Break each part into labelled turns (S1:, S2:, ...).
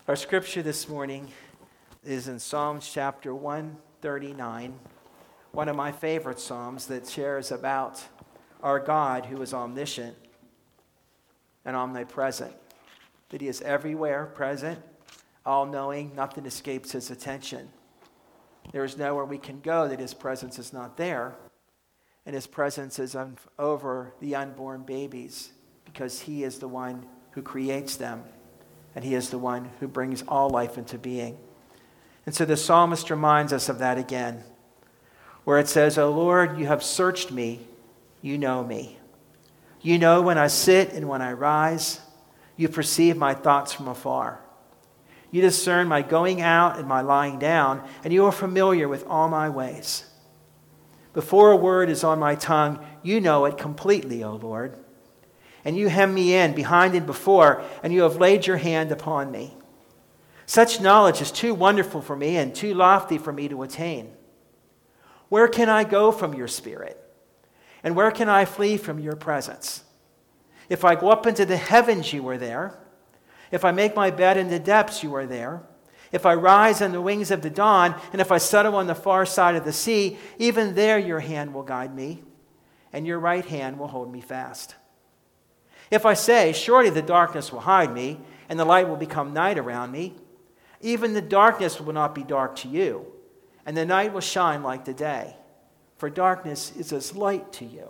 S1: Our scripture this morning is in Psalms chapter 139, one of my favorite psalms that shares about our God who is omniscient and omnipresent, that he is everywhere present, all-knowing, nothing escapes his attention. There is nowhere we can go that his presence is not there, and his presence is over the unborn babies because he is the one who creates them. And he is the one who brings all life into being. And so the psalmist reminds us of that again, where it says, "O Lord, you have searched me, you know me. You know when I sit and when I rise. You perceive my thoughts from afar. You discern my going out and my lying down, and you are familiar with all my ways. Before a word is on my tongue, you know it completely, O Lord. And you hem me in behind and before, and you have laid your hand upon me. Such knowledge is too wonderful for me and too lofty for me to attain. Where can I go from your spirit? And where can I flee from your presence? If I go up into the heavens, you are there. If I make my bed in the depths, you are there. If I rise on the wings of the dawn, and if I settle on the far side of the sea, even there your hand will guide me, and your right hand will hold me fast. If I say, surely the darkness will hide me, and the light will become night around me, even the darkness will not be dark to you, and the night will shine like the day, for darkness is as light to you.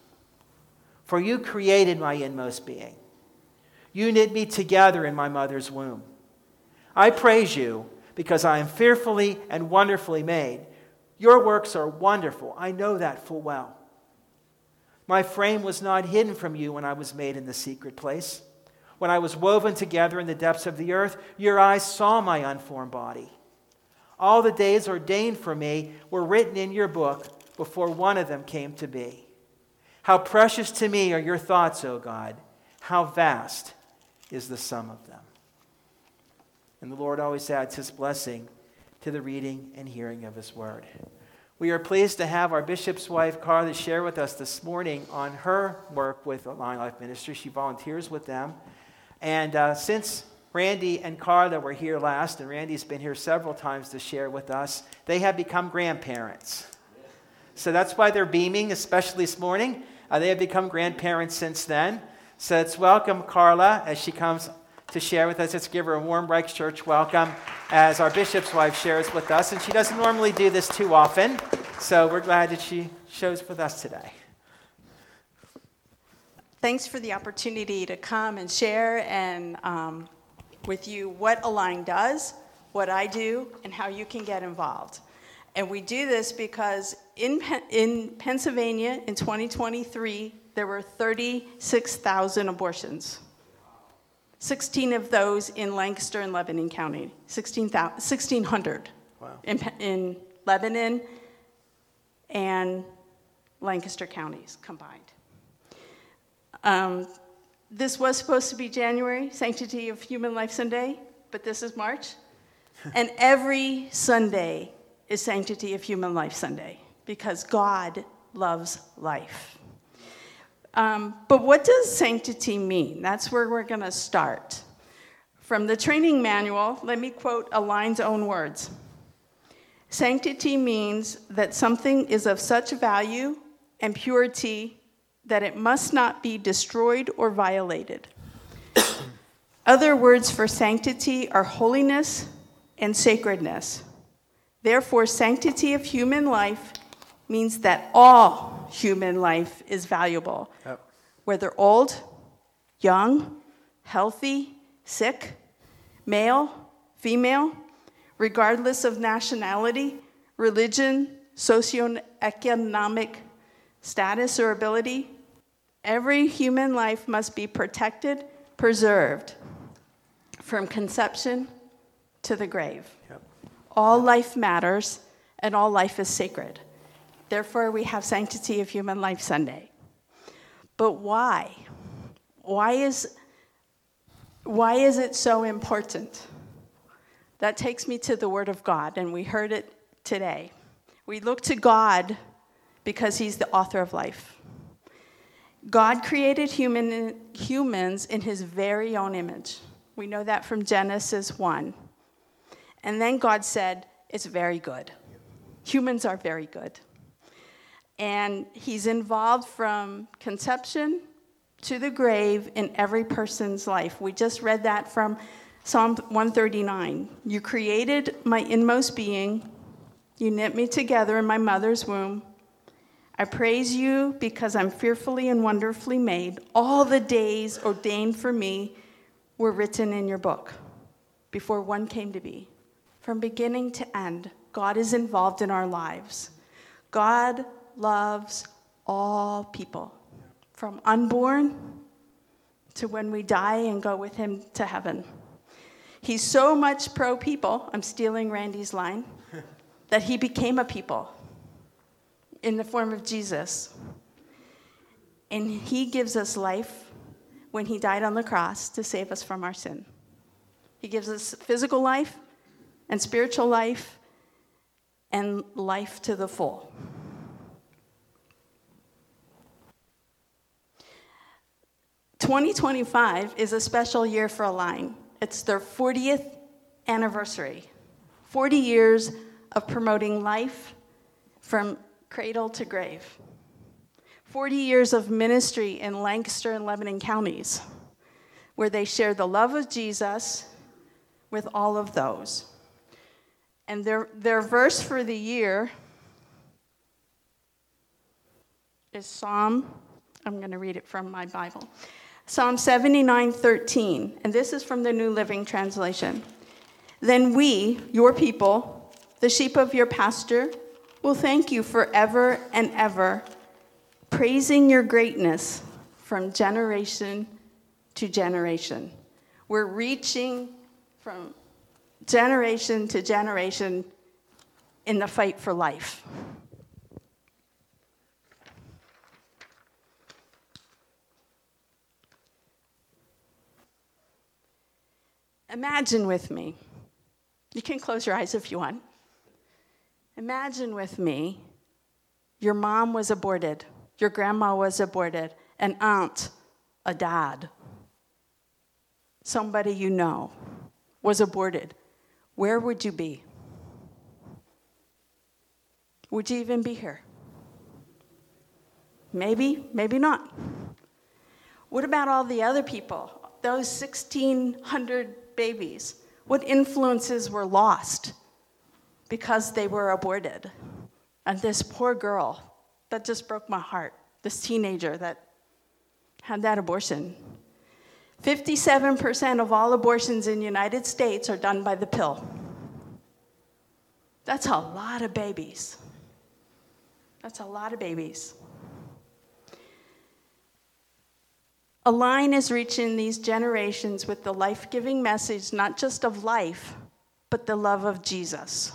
S1: For you created my inmost being. You knit me together in my mother's womb. I praise you because I am fearfully and wonderfully made. Your works are wonderful. I know that full well. My frame was not hidden from you when I was made in the secret place. When I was woven together in the depths of the earth, your eyes saw my unformed body. All the days ordained for me were written in your book before one of them came to be. How precious to me are your thoughts, O God. How vast is the sum of them." And the Lord always adds his blessing to the reading and hearing of his word. We are pleased to have our bishop's wife, Carla, share with us this morning on her work with Align Life Ministry. She volunteers with them. And since Randy and Carla were here last, and Randy's been here several times to share with us, they have become grandparents. So that's why they're beaming, especially this morning. They have become grandparents since then. So let's welcome Carla as she comes to share with us. Let's give her a warm Reichs Church welcome as our bishop's wife shares with us. And she doesn't normally do this too often, so we're glad that she shows with us today.
S2: Thanks for the opportunity to come and share and with you what Align does, what I do, and how you can get involved. And we do this because in Pennsylvania in 2023, there were 36,000 abortions. 16 of those in Lancaster and Lebanon County, 1,600
S1: Wow.
S2: in Lebanon and Lancaster counties combined. This was supposed to be January, Sanctity of Human Life Sunday, but this is March. And every Sunday is Sanctity of Human Life Sunday because God loves life. But what does sanctity mean? That's where we're going to start. From the training manual, let me quote Align's own words. Sanctity means that something is of such value and purity that it must not be destroyed or violated. Other words for sanctity are holiness and sacredness. Therefore, sanctity of human life means that all human life is valuable, whether old, young, healthy, sick, male, female, regardless of nationality, religion, socioeconomic status or ability. Every human life must be protected, preserved, from conception to the grave.
S1: Yep.
S2: All life matters, and all life is sacred. Therefore, we have Sanctity of Human Life Sunday. But why? Why is it so important? That takes me to the Word of God, and we heard it today. We look to God because He's the author of life. God created humans in His very own image. We know that from Genesis 1. And then God said, it's very good. Humans are very good. And he's involved from conception to the grave in every person's life. We just read that from Psalm 139. You created my inmost being. You knit me together in my mother's womb. I praise you because I'm fearfully and wonderfully made. All the days ordained for me were written in your book before one came to be. From beginning to end, God is involved in our lives. God loves all people, from unborn to when we die and go with him to heaven. He's so much pro-people, I'm stealing Randy's line, that he became a people in the form of Jesus. And he gives us life when he died on the cross to save us from our sin. He gives us physical life and spiritual life and life to the full. "2025 is a special year for Align. It's their 40th anniversary. 40 years of promoting life from cradle to grave. 40 years of ministry in Lancaster and Lebanon counties, where they share the love of Jesus with all of those. And their verse for the year is I'm going to read it from my Bible. Psalm 79:13, and this is from the New Living Translation. Then we, your people, the sheep of your pasture, will thank you forever and ever, praising your greatness from generation to generation. We're reaching from generation to generation in the fight for life. Imagine with me, you can close your eyes if you want. Imagine with me, your mom was aborted, your grandma was aborted, an aunt, a dad, somebody you know was aborted. Where would you be? Would you even be here? Maybe, maybe not. What about all the other people, those 1,600 babies? What influences were lost because they were aborted? And this poor girl, that just broke my heart, this teenager that had that abortion. 57% of all abortions in the United States are done by the pill. That's a lot of babies. That's a lot of babies. Align is reaching these generations with the life-giving message, not just of life, but the love of Jesus.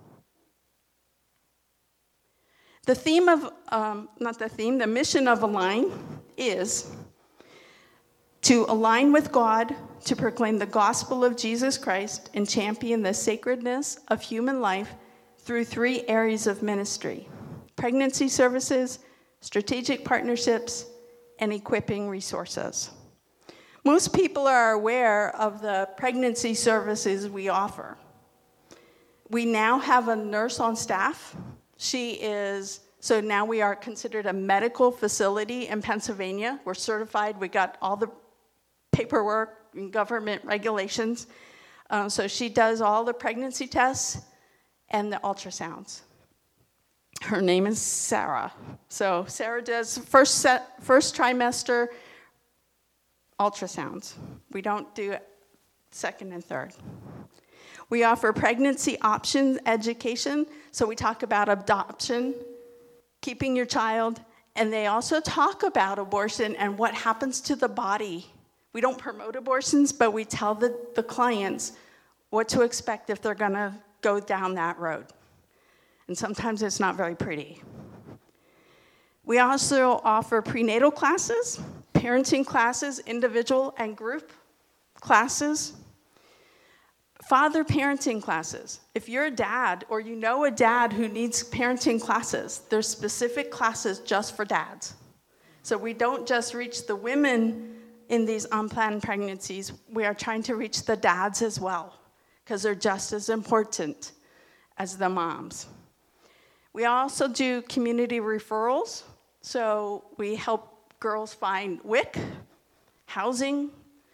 S2: The mission of Align is to align with God, to proclaim the gospel of Jesus Christ, and champion the sacredness of human life through 3 areas of ministry: pregnancy services, strategic partnerships, and equipping resources. Most people are aware of the pregnancy services we offer. We now have a nurse on staff. So now we are considered a medical facility in Pennsylvania. We're certified. We got all the paperwork and government regulations. So she does all the pregnancy tests and the ultrasounds. Her name is Sarah. So Sarah does first trimester ultrasounds. We don't do second and third. We offer pregnancy option education. So we talk about adoption, keeping your child, and they also talk about abortion and what happens to the body. We don't promote abortions, but we tell the clients what to expect if they're going to go down that road. And sometimes it's not very pretty. We also offer prenatal classes, parenting classes, individual and group classes, father parenting classes. If you're a dad or you know a dad who needs parenting classes, there's specific classes just for dads. So we don't just reach the women in these unplanned pregnancies, we are trying to reach the dads as well, because they're just as important as the moms. We also do community referrals, so we help girls find WIC, housing,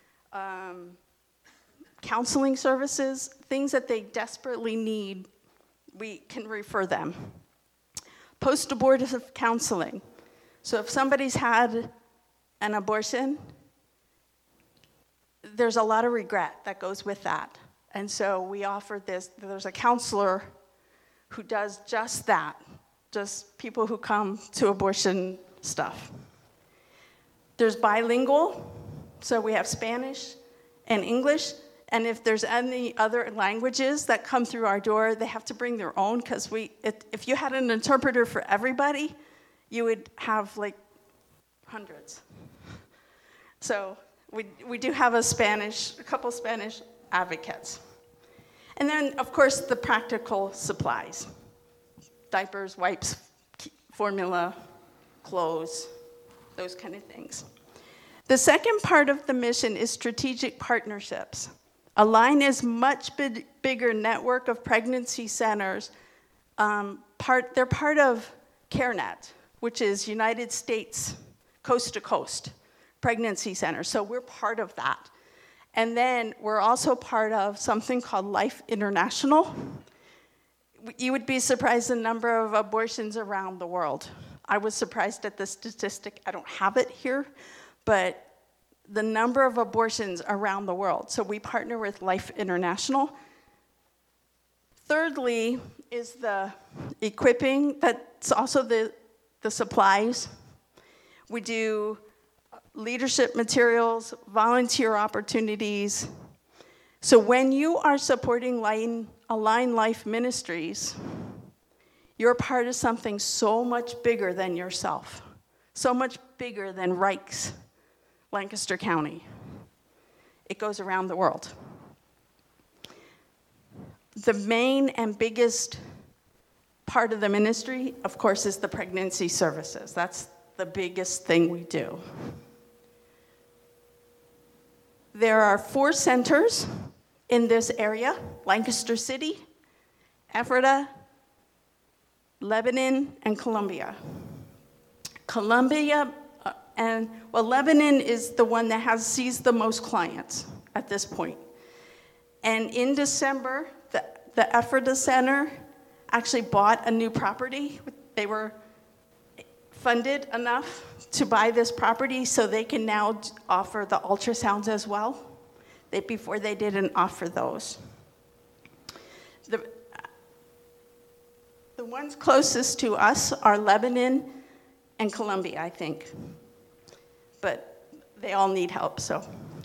S2: counseling services, things that they desperately need, we can refer them. Post-abortive counseling. So if somebody's had an abortion, there's a lot of regret that goes with that. And so we offer this, there's a counselor who does just that, just people who come to abortion stuff. There's bilingual, so we have Spanish and English, and if there's any other languages that come through our door, they have to bring their own, because if you had an interpreter for everybody, you would have like hundreds. So we do have a couple Spanish advocates. And then, of course, the practical supplies. Diapers, wipes, formula, clothes, those kind of things. The second part of the mission is strategic partnerships. Align is much bigger network of pregnancy centers. They're part of CareNet, which is United States coast to coast pregnancy center. So we're part of that. And then we're also part of something called Life International. You would be surprised the number of abortions around the world. I was surprised at the statistic. I don't have it here, but the number of abortions around the world. So we partner with Life International. Thirdly is the equipping. That's also the supplies. We do leadership materials, volunteer opportunities. So when you are supporting Align Life Ministries, you're part of something so much bigger than yourself, so much bigger than Rikes, Lancaster County. It goes around the world. The main and biggest part of the ministry, of course, is the pregnancy services. That's the biggest thing we do. There are 4 centers in this area: Lancaster City, Ephrata, Lebanon, and Columbia. Lebanon is the one that sees the most clients at this point. And in December, the Ephrata Center actually bought a new property. They were funded enough to buy this property so they can now offer the ultrasounds as well. Before they didn't offer those. The ones closest to us are Lebanon and Columbia, I think. But they all need help, so.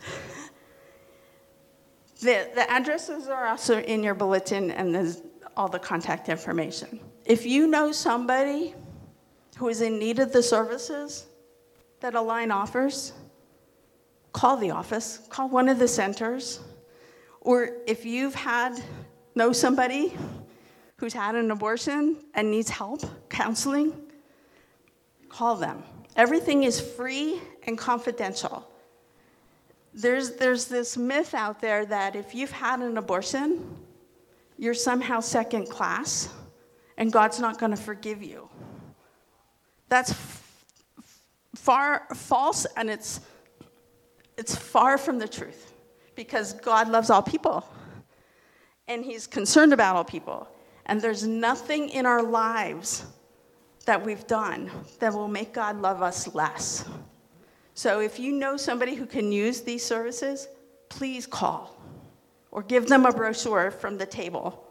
S2: The addresses are also in your bulletin, and there's all the contact information. If you know somebody who is in need of the services that Align offers, call the office, call one of the centers. Or if know somebody who's had an abortion and needs help, counseling, call them. Everything is free and confidential. There's this myth out there that if you've had an abortion, you're somehow second class and God's not going to forgive you. That's far false, and it's far from the truth, because God loves all people and he's concerned about all people. And there's nothing in our lives that we've done that will make God love us less. So if you know somebody who can use these services, please call or give them a brochure from the table.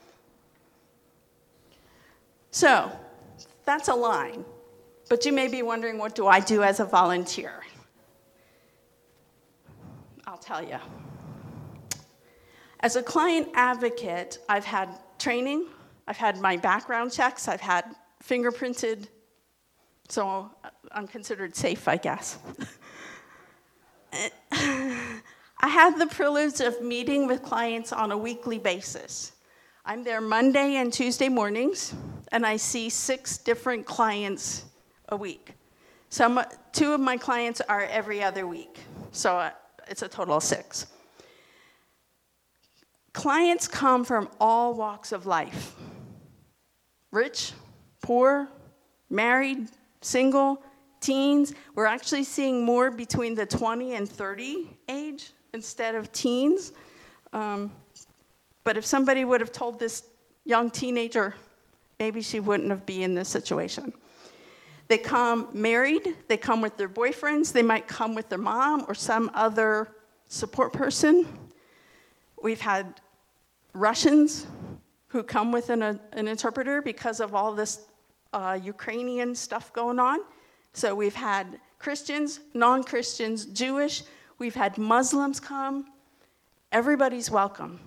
S2: So that's Align. But you may be wondering, what do I do as a volunteer? I'll tell you. As a client advocate, I've had training, I've had my background checks, I've had fingerprinted, so I'm considered safe, I guess. I have the privilege of meeting with clients on a weekly basis. I'm there Monday and Tuesday mornings, and I see 6 different clients a week. 2 of my clients are every other week. So it's a total of 6. Clients come from all walks of life. Rich, poor, married, single, teens. We're actually seeing more between the 20 and 30 age instead of teens. But if somebody would have told this young teenager, maybe she wouldn't have been in this situation. They come married, they come with their boyfriends, they might come with their mom or some other support person. We've had Russians who come with an interpreter because of all this Ukrainian stuff going on. So we've had Christians, non-Christians, Jewish. We've had Muslims come. Everybody's welcome.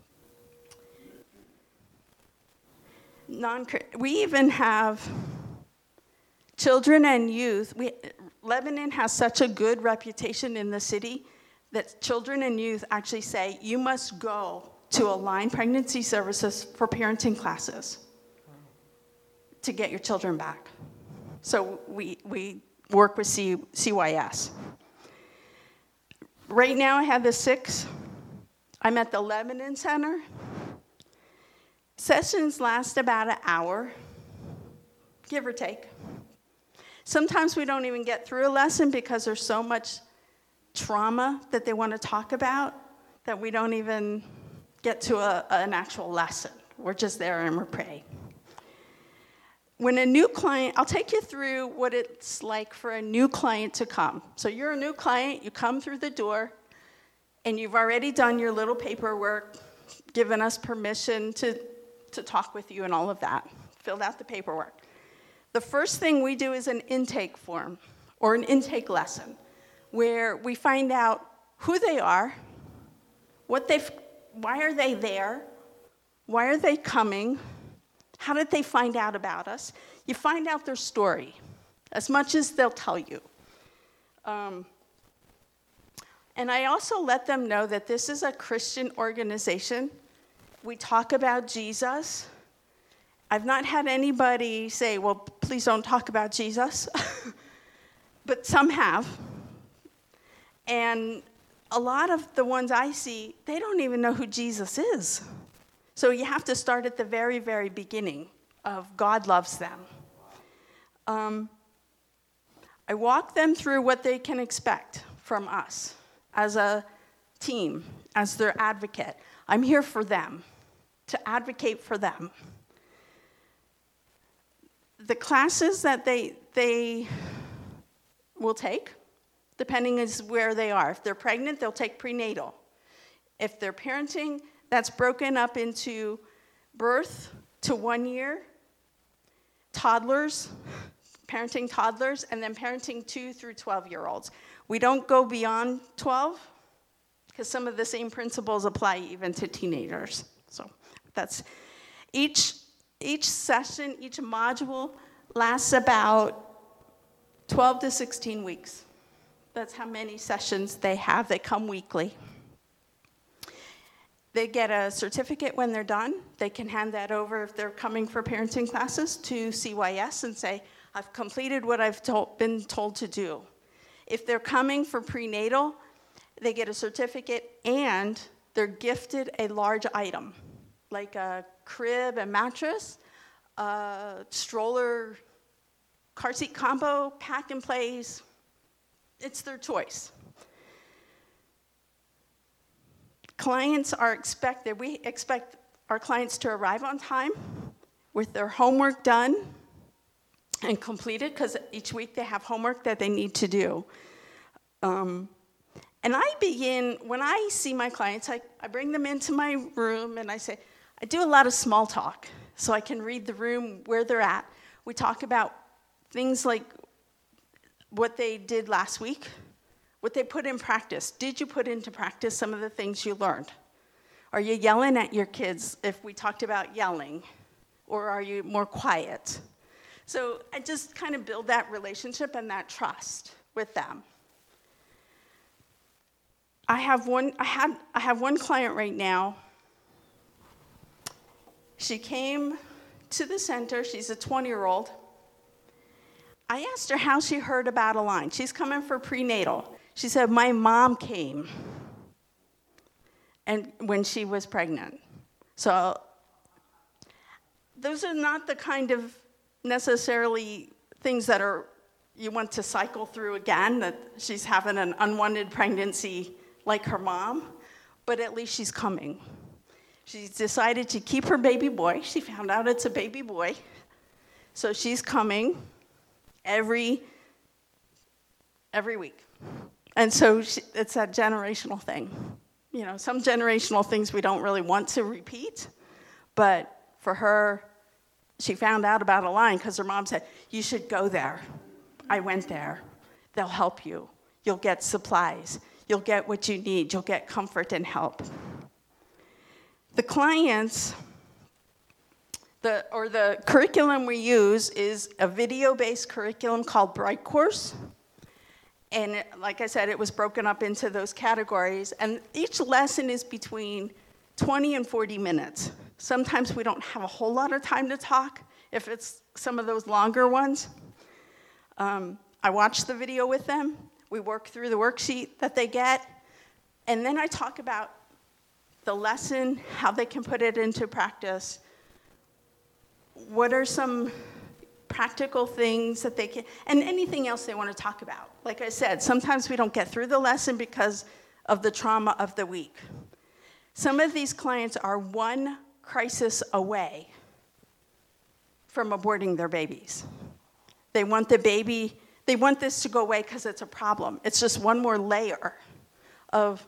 S2: We even have children and youth. Lebanon has such a good reputation in the city that children and youth actually say, you must go to Align Pregnancy Services for parenting classes to get your children back. So we work with CYS. Right now I have the 6. I'm at the Lebanon Center. Sessions last about an hour, give or take. Sometimes we don't even get through a lesson because there's so much trauma that they want to talk about that we don't even get to an actual lesson. We're just there and we're praying. When a new client, I'll take you through what it's like for a new client to come. So you're a new client, you come through the door, and you've already done your little paperwork, given us permission to talk with you and all of that, filled out the paperwork. The first thing we do is an intake form or an intake lesson where we find out who they are, why are they there, why are they coming, how did they find out about us. You find out their story as much as they'll tell you. And I also let them know that this is a Christian organization. We talk about Jesus. I've not had anybody say, well, please don't talk about Jesus. But some have. And a lot of the ones I see, they don't even know who Jesus is. So you have to start at the very, very beginning of God loves them. I walk them through what they can expect from us as a team, as their advocate. I'm here for them, to advocate for them. The classes that they will take, depending on where they are. If they're pregnant, they'll take prenatal. If they're parenting, that's broken up into birth to 1 year, toddlers, parenting toddlers, and then parenting 2 through 12-year-olds. We don't go beyond 12 because some of the same principles apply even to teenagers. So that's each session, each module lasts about 12 to 16 weeks. That's how many sessions they have. They come weekly. They get a certificate when they're done. They can hand that over if they're coming for parenting classes to CYS and say, I've completed what I've been told to do. If they're coming for prenatal, they get a certificate and they're gifted a large item, like a crib and mattress, a stroller, car seat combo, pack and plays. It's their choice. We expect our clients to arrive on time with their homework done and completed, because each week they have homework that they need to do. And I begin, when I see my clients, I bring them into my room and I do a lot of small talk so I can read the room where they're at. We talk about things like what they did last week, what they put in practice. Did you put into practice some of the things you learned? Are you yelling at your kids if we talked about yelling? Or are you more quiet? So I just kind of build that relationship and that trust with them. I have one client right now. She came to the center. She's a 20-year-old. I asked her how she heard about Align. She's coming for prenatal. She said, my mom came and when she was pregnant. So those are not the kind of necessarily things that are you want to cycle through again, that she's having an unwanted pregnancy like her mom, but at least she's coming. She's decided to keep her baby boy. She found out it's a baby boy. So she's coming every week. And so it's that generational thing. You know, some generational things we don't really want to repeat, but for her, she found out about a line because her mom said, you should go there. I went there. They'll help you. You'll get supplies. You'll get what you need. You'll get comfort and help. The clients, the curriculum we use is a video-based curriculum called Bright Course. And like I said, it was broken up into those categories. And each lesson is between 20 and 40 minutes. Sometimes we don't have a whole lot of time to talk if it's some of those longer ones. I watch the video with them. We work through the worksheet that they get. And then I talk about the lesson, how they can put it into practice. What are some practical things that they can, and anything else they want to talk about. Like I said, sometimes we don't get through the lesson because of the trauma of the week. Some of these clients are one crisis away from aborting their babies. They want this to go away because it's a problem. It's just one more layer of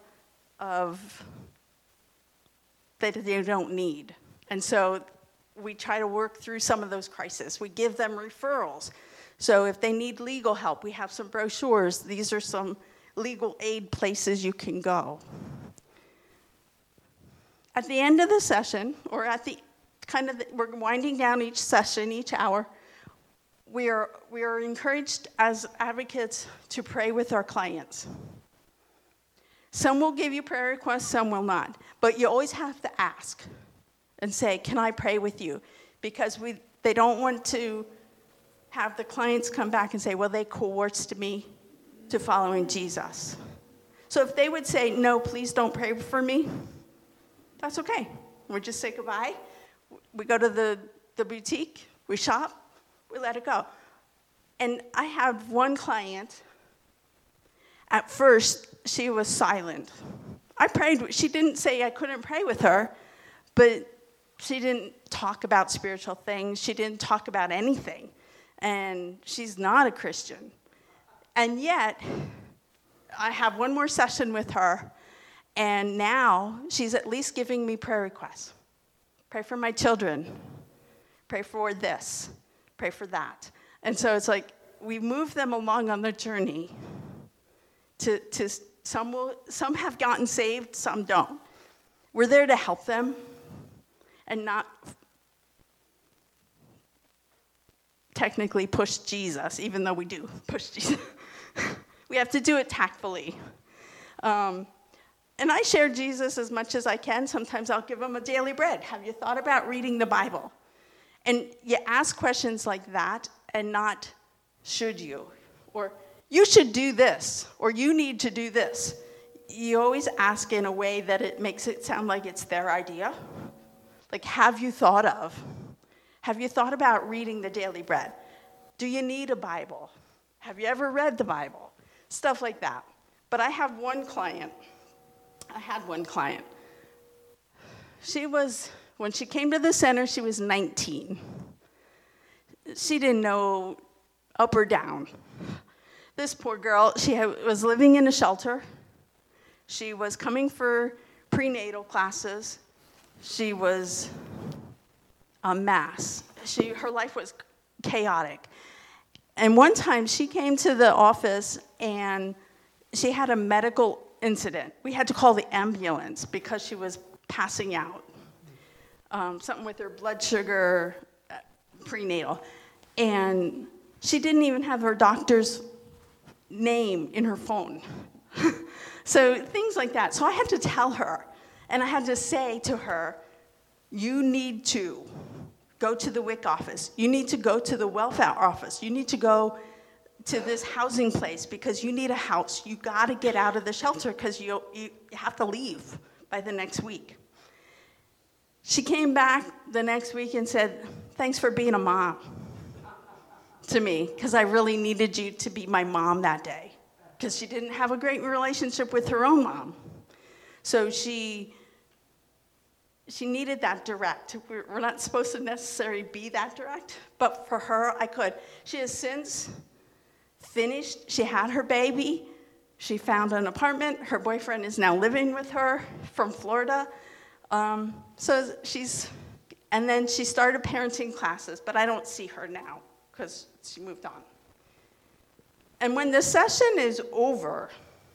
S2: that they don't need. And so we try to work through some of those crises. We give them referrals. So if they need legal help, we have some brochures. These are some legal aid places you can go. At the end of the session, or at the we're winding down each session, each hour, we are encouraged as advocates to pray with our clients. Some will give you prayer requests, some will not. But you always have to ask and say, can I pray with you? Because they don't want to have the clients come back and say, well, they coerced me to following Jesus. So if they would say, no, please don't pray for me, that's okay. We just say goodbye. We go to the boutique, we shop, we let it go. And I had one client, at first, she was silent. I prayed, she didn't say I couldn't pray with her, but she didn't talk about spiritual things. She didn't talk about anything. And she's not a Christian. And yet, I have one more session with her, and now she's at least giving me prayer requests. Pray for my children. Pray for this. Pray for that. And so it's like we move them along on the journey to some have gotten saved, some don't. We're there to help them and not technically push Jesus, even though we do push Jesus. We have to do it tactfully. And I share Jesus as much as I can. Sometimes I'll give them a daily bread. Have you thought about reading the Bible? And you ask questions like that and not, should you? Or, you should do this, or you need to do this. You always ask in a way that it makes it sound like it's their idea. Like, have you thought about reading the daily bread? Do you need a Bible? Have you ever read the Bible? Stuff like that. But I had one client. When she came to the center, she was 19. She didn't know up or down. This poor girl, she was living in a shelter. She was coming for prenatal classes. She was a mess. Her life was chaotic. And one time she came to the office and she had a medical incident. We had to call the ambulance because she was passing out. Something with her blood sugar, prenatal. And she didn't even have her doctor's name in her phone. So things like that. So I had to tell her, and I had to say to her, you need to go to the WIC office. You need to go to the welfare office. You need to go to this housing place because you need a house. You got to get out of the shelter because you have to leave by the next week. She came back the next week and said, thanks for being a mom to me, because I really needed you to be my mom that day, because she didn't have a great relationship with her own mom. So she needed that direct. We're not supposed to necessarily be that direct, but for her, I could. She has since finished. She had her baby. She found an apartment. Her boyfriend is now living with her from Florida. And then she started parenting classes, but I don't see her now because she moved on. And when the session is over,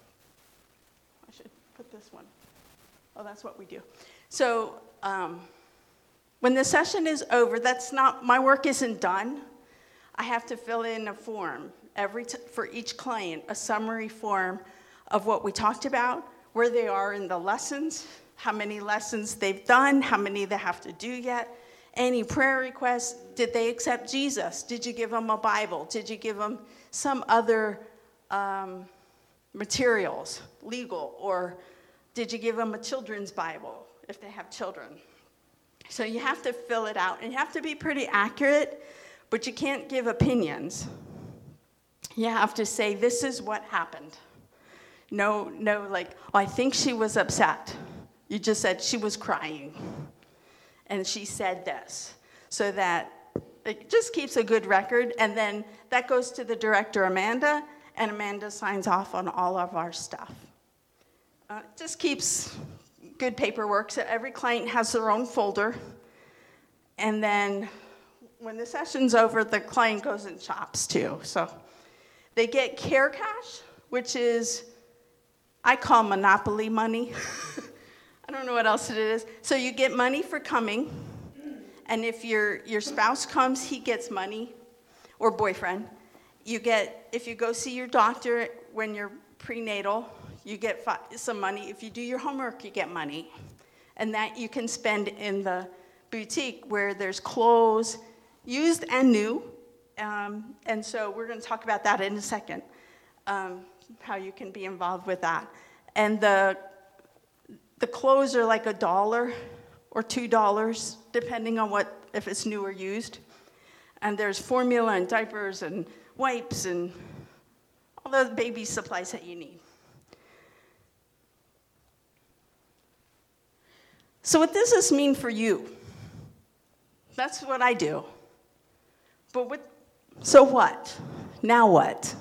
S2: I should put this one. Oh, that's what we do. So when the session is over, my work isn't done. I have to fill in a form for each client, a summary form of what we talked about, where they are in the lessons, how many lessons they've done, how many they have to do yet, any prayer requests. Did they accept Jesus? Did you give them a Bible? Did you give them some other materials, legal, or did you give them a children's Bible if they have children? So you have to fill it out, and you have to be pretty accurate, but you can't give opinions. You have to say, this is what happened. No, like, oh, I think she was upset. You just said she was crying, and she said this, so that it just keeps a good record, and then that goes to the director, Amanda, and Amanda signs off on all of our stuff. It just keeps good paperwork, so every client has their own folder, and then when the session's over, the client goes and shops too. So they get care cash, which is, I call Monopoly money. I don't know what else it is. So you get money for coming, and if your spouse comes, he gets money, or boyfriend. If you go see your doctor when you're prenatal, you get some money. If you do your homework, you get money. And that you can spend in the boutique where there's clothes, used and new. And so we're going to talk about that in a second, how you can be involved with that. And the clothes are like $1 or $2, depending on if it's new or used. And there's formula and diapers and wipes and all those baby supplies that you need. So what does this mean for you? That's what I do. But so what? Now what?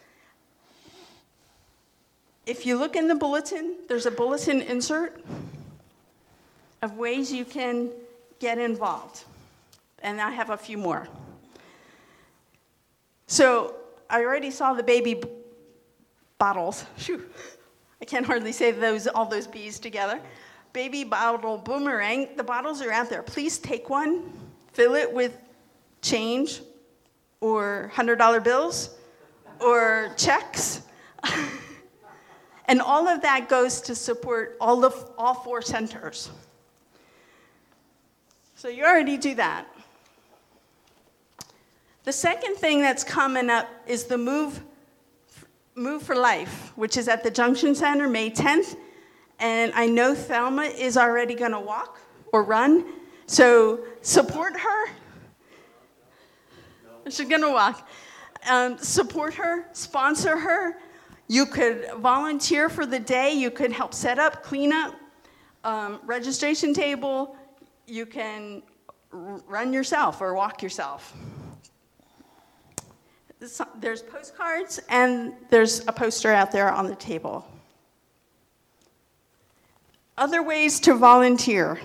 S2: If you look in the bulletin, there's a bulletin insert of ways you can get involved. And I have a few more. So I already saw the baby bottles. Shoo, I can hardly say all those B's together. Baby bottle boomerang. The bottles are out there. Please take one, fill it with change or $100 bills or checks. And all of that goes to support all 4 centers. So you already do that. The second thing that's coming up is the Move for Life, which is at the Junction Center, May 10th. And I know Thelma is already going to walk or run. So support her. She's going to walk. Support her, sponsor her. You could volunteer for the day. You could help set up, clean up, registration table. You can run yourself or walk yourself. There's postcards, and there's a poster out there on the table. Other ways to volunteer.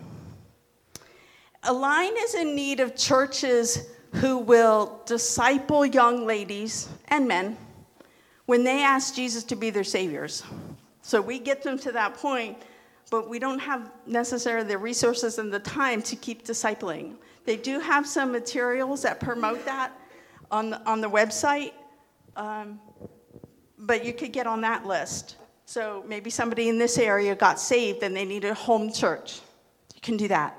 S2: Align is in need of churches who will disciple young ladies and men when they ask Jesus to be their saviors. So we get them to that point, but we don't have necessarily the resources and the time to keep discipling. They do have some materials that promote that on the website, but you could get on that list. So maybe somebody in this area got saved and they need a home church. You can do that.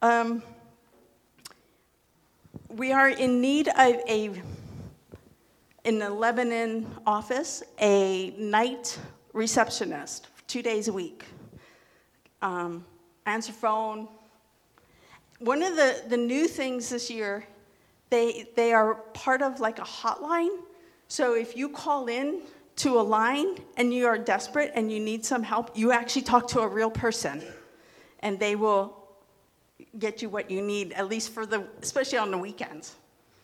S2: We are in need of in the Lebanon office, a night receptionist, 2 days a week. Answer phone. One of the new things this year, they are part of like a hotline. So if you call in to a line and you are desperate and you need some help, you actually talk to a real person, and they will get you what you need, at least especially on the weekends.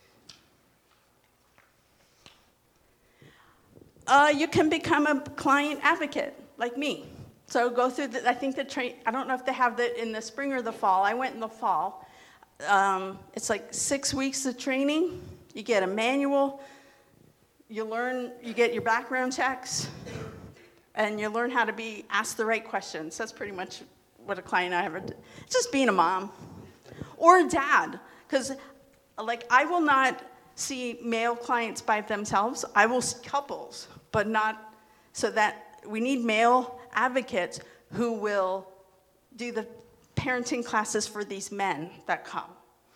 S2: You can become a client advocate, like me. So go through I don't know if they have that in the spring or the fall. I went in the fall. It's like 6 weeks of training. You get a manual. You get your background checks, and you learn how to be asked the right questions. That's pretty much what a client I ever did. It's just being a mom or a dad, because I will not see male clients by themselves. I will see couples, but not so that we need male advocates who will do the parenting classes for these men that come.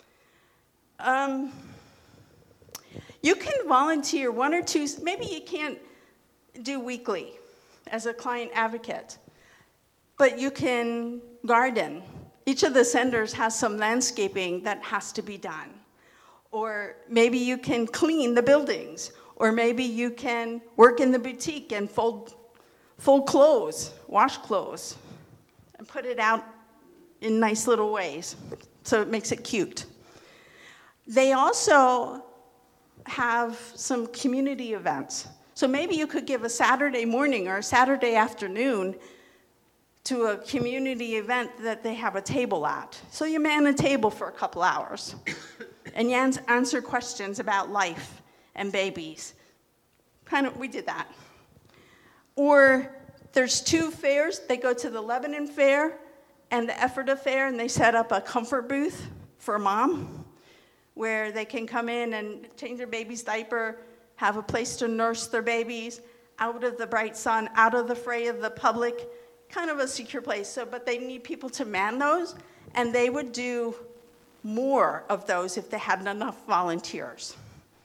S2: You can volunteer 1 or 2, maybe you can't do weekly as a client advocate, but you can garden. Each of the centers has some landscaping that has to be done. Or maybe you can clean the buildings, or maybe you can work in the boutique and fold clothes, wash clothes, and put it out in nice little ways, so it makes it cute. They also have some community events. So maybe you could give a Saturday morning or a Saturday afternoon to a community event that they have a table at. So you man a table for a couple hours, and you answer questions about life and babies. We did that. Or there's 2 fairs. They go to the Lebanon Fair and the Ephrata Fair, and they set up a comfort booth for mom where they can come in and change their baby's diaper, have a place to nurse their babies, out of the bright sun, out of the fray of the public, kind of a secure place. But they need people to man those, and they would do more of those if they had enough volunteers.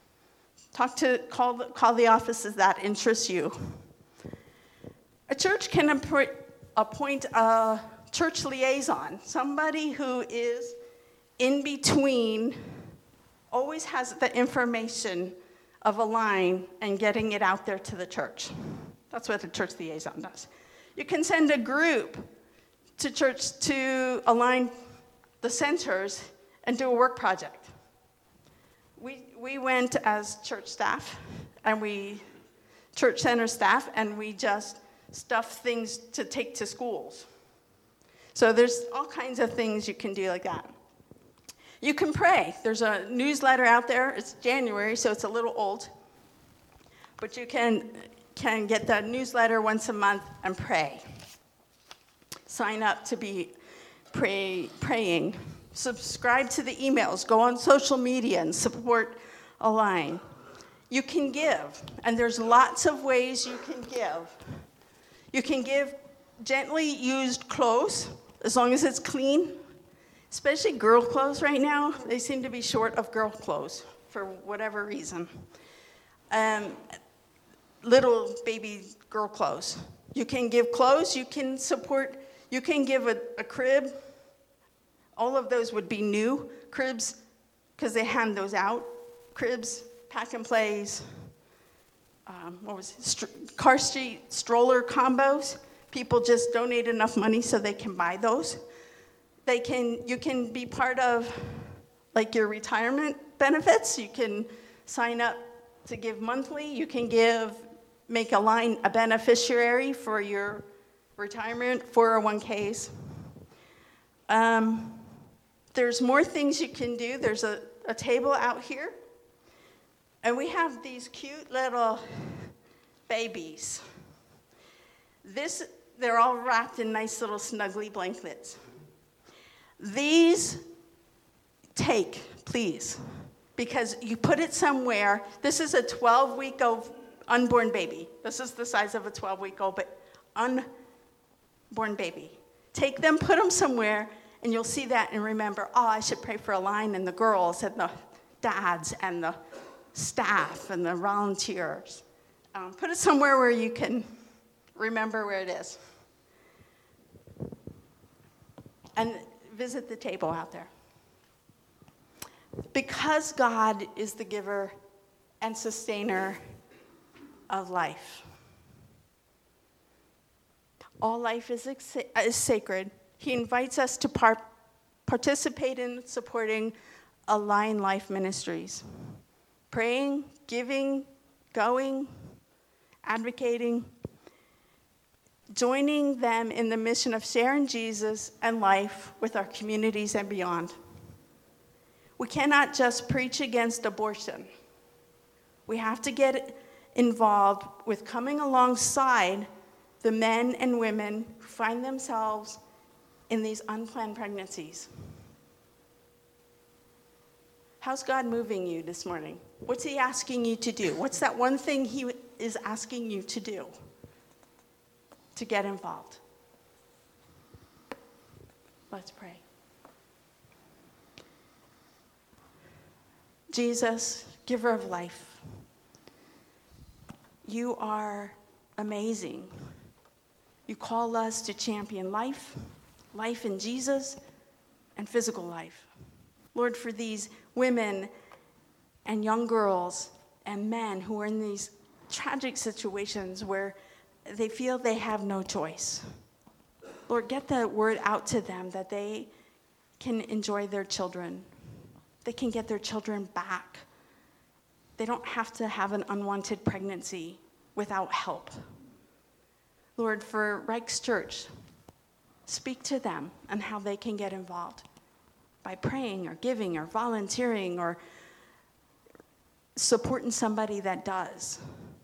S2: Call the offices that interest you. A church can appoint a church liaison, somebody who is in between, always has the information of a line and getting it out there to the church. That's what a church liaison does. You can send a group to church to align the centers and do a work project. We went as church staff, and church center staff, and we just stuffed things to take to schools. So there's all kinds of things you can do like that. You can pray. There's a newsletter out there. It's January, so it's a little old. But you can get that newsletter once a month and pray. Sign up to be praying. Subscribe to the emails. Go on social media and support Align. You can give, and there's lots of ways you can give. You can give gently used clothes, as long as it's clean. Especially girl clothes right now. They seem to be short of girl clothes for whatever reason. Little baby girl clothes. You can give clothes, you can give a crib. All of those would be new. Cribs, because they hand those out. Cribs, pack and plays, car seat stroller combos. People just donate enough money so they can buy those. You can be part of your retirement benefits. You can sign up to give monthly. You can make Align a beneficiary for your retirement 401ks. There's more things you can do. There's a table out here. And we have these cute little babies. They're all wrapped in nice little snuggly blankets. These take, please, because you put it somewhere. This is a 12-week-old unborn baby. This is the size of a 12-week-old, but unborn baby. Take them, put them somewhere, and you'll see that and remember, I should pray for Align and the girls and the dads and the staff and the volunteers. Put it somewhere where you can remember where it is. And visit the table out there. Because God is the giver and sustainer of life. All life is sacred. He invites us to participate in supporting Align Life Ministries. Praying, giving, going, advocating, joining them in the mission of sharing Jesus and life with our communities and beyond. We cannot just preach against abortion. We have to get involved with coming alongside the men and women who find themselves in these unplanned pregnancies. How's God moving you this morning? What's he asking you to do? What's that one thing he is asking you to do to get involved? Let's pray. Jesus, giver of life, you are amazing. You call us to champion life, life in Jesus, and physical life. Lord, for these women and young girls and men who are in these tragic situations where they feel they have no choice, Lord, get the word out to them that they can enjoy their children. They can get their children back. They don't have to have an unwanted pregnancy without help. Lord, for Reich's Church, speak to them and how they can get involved by praying or giving or volunteering or supporting somebody that does.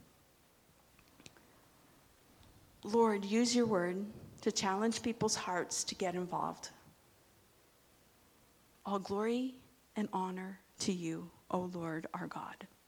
S2: Lord, use your word to challenge people's hearts to get involved. All glory and honor to you, O Lord, our God.